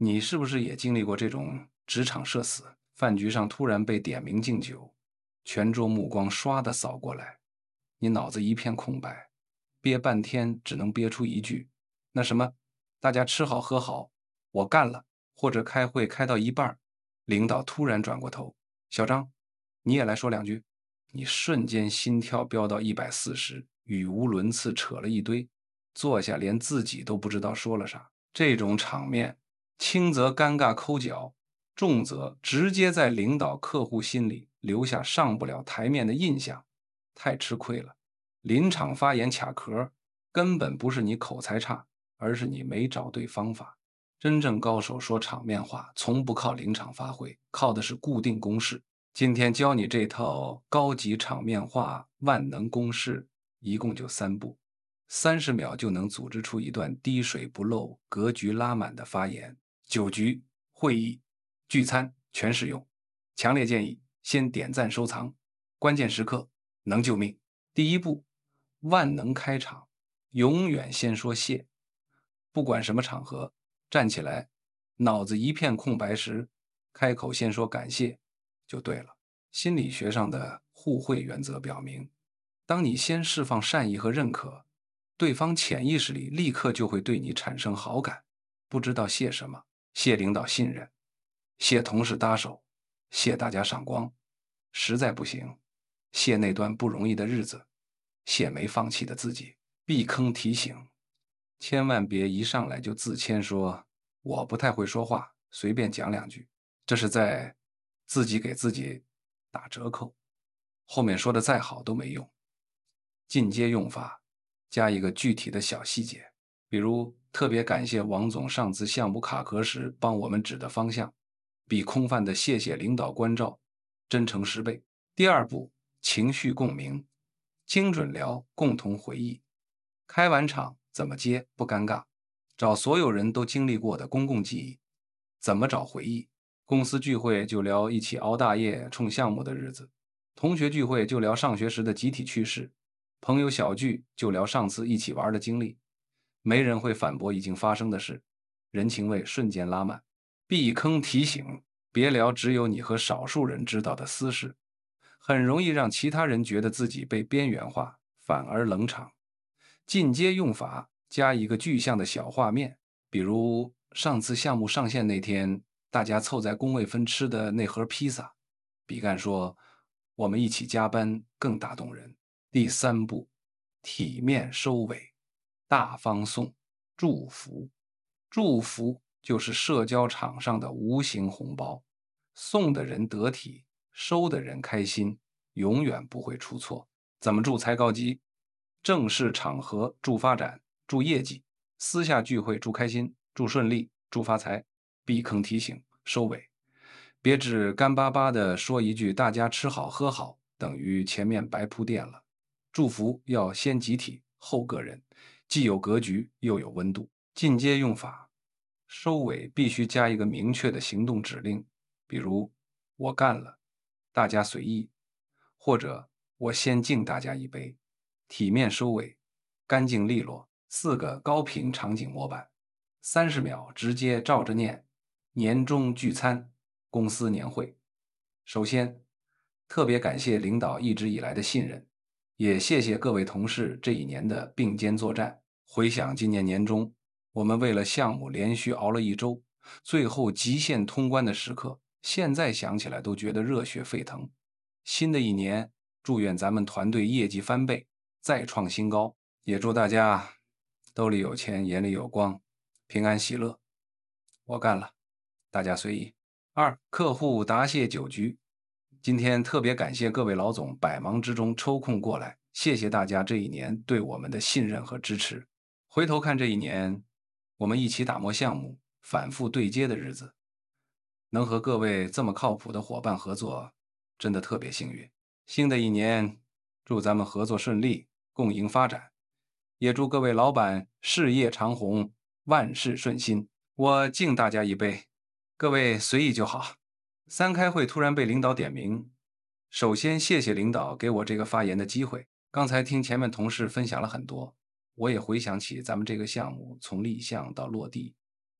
你是不是也经历过这种职场社死？饭局上突然被点名敬酒，全桌目光唰的扫过来，你脑子一片空白，憋半天只能憋出一句：“那什么，大家吃好喝好，我干了。”或者开会开到一半领导突然转过头：“小张，你也来说两句。”你瞬间心跳飙到140，语无伦次，扯了一堆，坐下连自己都不知道说了啥。这种场面，轻则尴尬抠脚，重则直接在领导客户心里留下上不了台面的印象，太吃亏了。临场发言卡壳，根本不是你口才差，而是你没找对方法。真正高手说场面话，从不靠临场发挥，靠的是固定公式。今天教你这套高级场面话万能公式，一共就3步，30秒就能组织出一段滴水不漏、格局拉满的发言。酒局、会议、聚餐全适用。强烈建议先点赞收藏，关键时刻能救命。第一步，万能开场，永远先说谢。不管什么场合，站起来，脑子一片空白时，开口先说感谢就对了。心理学上的互惠原则表明，当你先释放善意和认可，对方潜意识里立刻就会对你产生好感。不知道谢什么，谢领导信任，谢同事搭手，谢大家赏光，实在不行，谢那段不容易的日子，谢没放弃的自己。避坑提醒：千万别一上来就自谦说我不太会说话，随便讲两句，这是在自己给自己打折扣，后面说的再好都没用。进阶用法，加一个具体的小细节，比如特别感谢王总上次项目卡壳时帮我们指的方向，比空泛的谢谢领导关照真诚10倍。第二步，情绪共鸣，精准聊，共同回忆。开完场怎么接不尴尬？找所有人都经历过的公共记忆，怎么找回忆？公司聚会就聊一起熬大夜冲项目的日子，同学聚会就聊上学时的集体趣事，朋友小聚就聊上次一起玩的经历。没人会反驳已经发生的事，人情味瞬间拉满。避坑提醒：别聊只有你和少数人知道的私事，很容易让其他人觉得自己被边缘化，反而冷场。进阶用法，加一个具象的小画面，比如上次项目上线那天，大家凑在工位分吃的那盒披萨。比干说：“我们一起加班更打动人。”第三步，体面收尾，大方送祝福。祝福就是社交场上的无形红包，送的人得体，收的人开心，永远不会出错。怎么祝才高级？正式场合祝发展、祝业绩，私下聚会祝开心、祝顺利、祝发财。避坑提醒：收尾，别只干巴巴的说一句“大家吃好喝好”，等于前面白铺垫了。祝福要先集体后个人，既有格局又有温度。进阶用法，收尾必须加一个明确的行动指令，比如“我干了”，大家随意，或者“我先敬大家一杯”。体面收尾，干净利落。4个高频场景模板，30秒直接照着念。年终聚餐，公司年会。首先，特别感谢领导一直以来的信任，也谢谢各位同事这一年的并肩作战。回想今年年中，我们为了项目连续熬了1周，最后极限通关的时刻，现在想起来都觉得热血沸腾。新的一年，祝愿咱们团队业绩翻倍，再创新高，也祝大家兜里有钱，眼里有光，平安喜乐。我干了，大家随意。2、客户答谢酒局。今天特别感谢各位老总百忙之中抽空过来，谢谢大家这一年对我们的信任和支持。回头看这一年，我们一起打磨项目，反复对接的日子，能和各位这么靠谱的伙伴合作，真的特别幸运。新的一年，祝咱们合作顺利，共赢发展，也祝各位老板事业长虹，万事顺心。我敬大家一杯，各位随意就好。开会突然被领导点名，首先谢谢领导给我这个发言的机会。刚才听前面同事分享了很多，我也回想起咱们这个项目从立项到落地，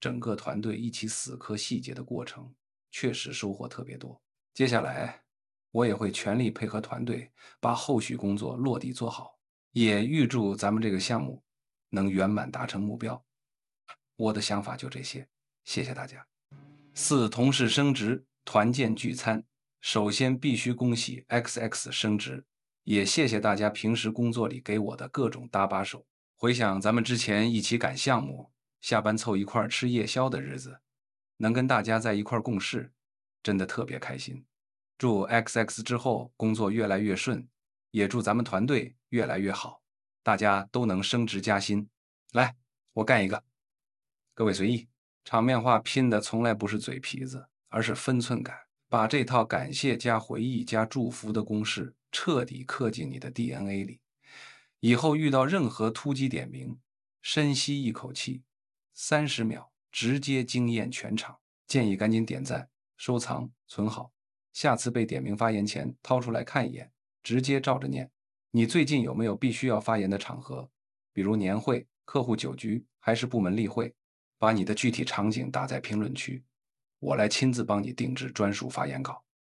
整个团队一起死磕细节的过程，确实收获特别多。接下来，我也会全力配合团队，把后续工作落地做好，也预祝咱们这个项目能圆满达成目标。我的想法就这些，谢谢大家。4. 同事升职，团建聚餐。首先必须恭喜 XX 升职，也谢谢大家平时工作里给我的各种搭把手。回想咱们之前一起赶项目，下班凑一块吃夜宵的日子，能跟大家在一块共事，真的特别开心。祝 XX 之后工作越来越顺，也祝咱们团队越来越好，大家都能升职加薪。来，我干一个。各位随意。场面话拼的从来不是嘴皮子，而是分寸感。把这套感谢加回忆加祝福的公式彻底刻进你的 DNA 里。以后遇到任何突击点名，深吸一口气，30秒直接惊艳全场。建议赶紧点赞、收藏、存好，下次被点名发言前掏出来看一眼，直接照着念。你最近有没有必须要发言的场合？比如年会、客户酒局，还是部门例会？把你的具体场景打在评论区，我来亲自帮你定制专属发言稿。